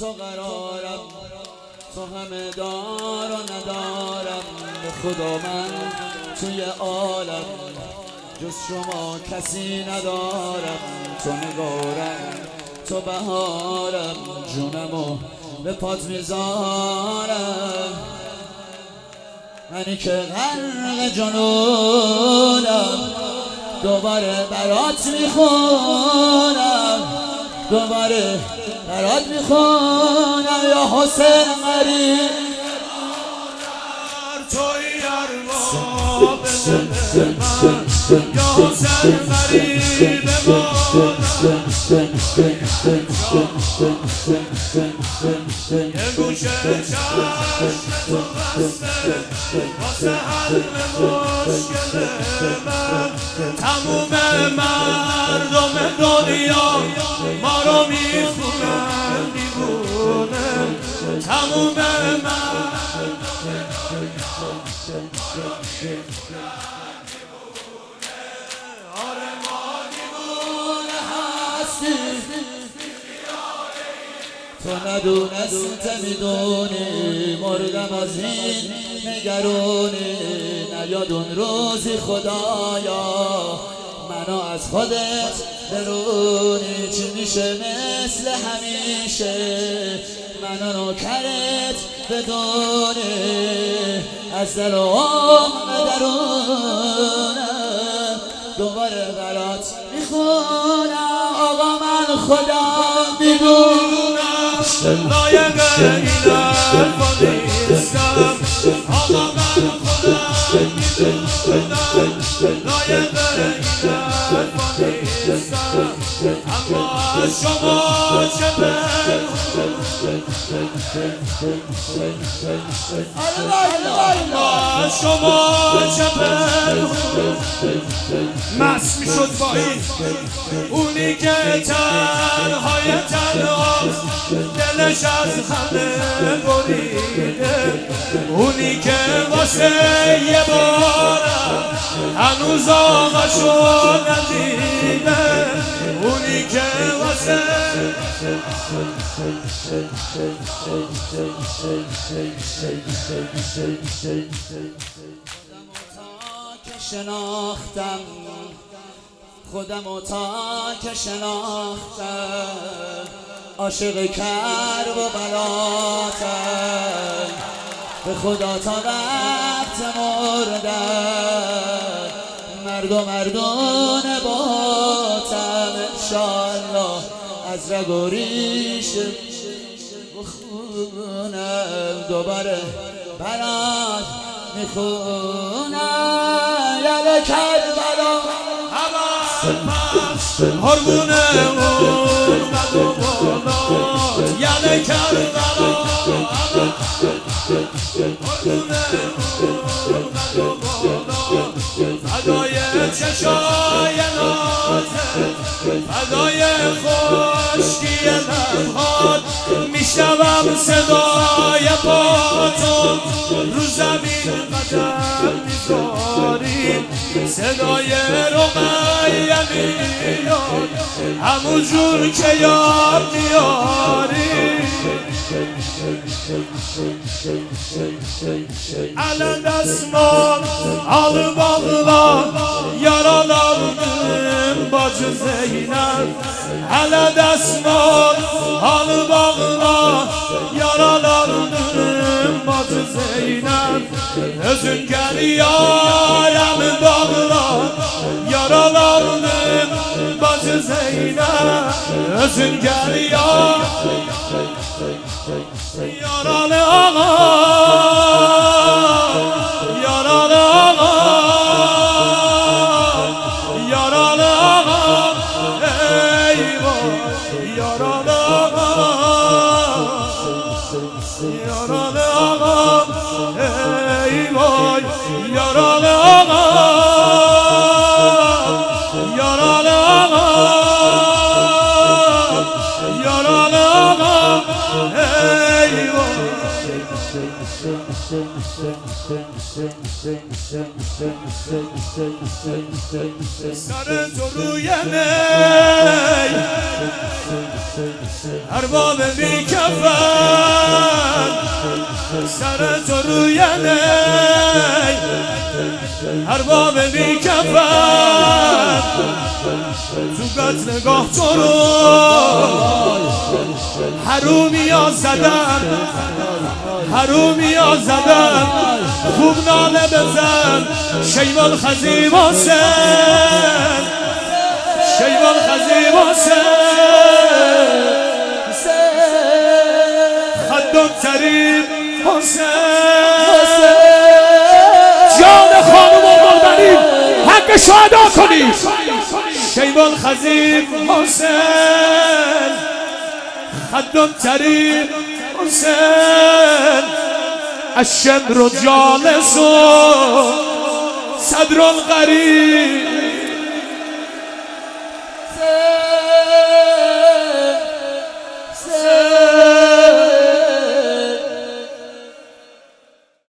تو قرارم، تو همه دار و ندارم. به خدا من توی عالم جز شما کسی ندارم. تو نگارم، تو بهارم، جونمو به پات میذارم. منی که غرق جنونم، دوباره برات میخونم، دوباره برات میخونم. یا حسین غریب توی ارباب دل من، یا حسین غریب یه گوشه چشم تو بسته واسه حل مشکل من. تموم مردم دنیا ما رو میخونن دیوونه، تموم آره ما دیوونه هستیم. تو ندونست میدونی مردم از این نگرونی. نیاد اون روزی خدایا منو از خودت برونی. چی میشه مثل همیشه منو نوکرت بدونی. از دل و عمق درونم دوباره برات میخونم. آقا من خدا میدونم لایق این حرفا نیستم. آقا من خودم میدونم لایق این حرفا نیستم. اما از شما چه از شما چه مست میشد با این اونی که تنهای تنهاست، دلش از خنده بریده. اونی که واسه یه بارم هنوز آقاشو ندیده. اونی که واسه شناختم، خودمو تا که شناختم. عاشق کرب و بلاتم، به خدا تا وقت مردم مرد و مردون باتم. انشالله از رگ و ریش بخونم، دوباره برات میخونم. یاله کربلا هرمونه اون قد و بالات، یاله کربلا هرمونه اون قد و بالات. فدای چشای نازت، فدای خشکی لبهات، میشنوم صدای پاتون رو زمین قدم میذاریم. صدای رقیه میاد همون جور که یاد میاریم. الان دستمان آل باغلا yaralandım bacı Zeynep. Hele desmal al bağla yaralandım bacı Zeynep. Özün gel yarem bağla yaralandım bacı Zeynep. Özün gel yaralı ağa, yaralı ağa, yaralı ağa, eyvah, yaralı ağa, yaralı ağa, eyvah, yaralı ağa, yaralı ağa, yaralı ağa, eyvah. سر تو روی نی ارباب بی کفن سر تو روی نی ارباب بی کفن تو قتل نگاه تو رو حرومی ها زدن حرومی ها زدن خوب ناله بزن شیوال خزیم حسین شیوال خزیم حسین خدم ترین حسین جان خانم و قربانی حقش رو ادا کنید شیوال خزیم حسین خدم ترین حسین الشمر جالس صدر الغریب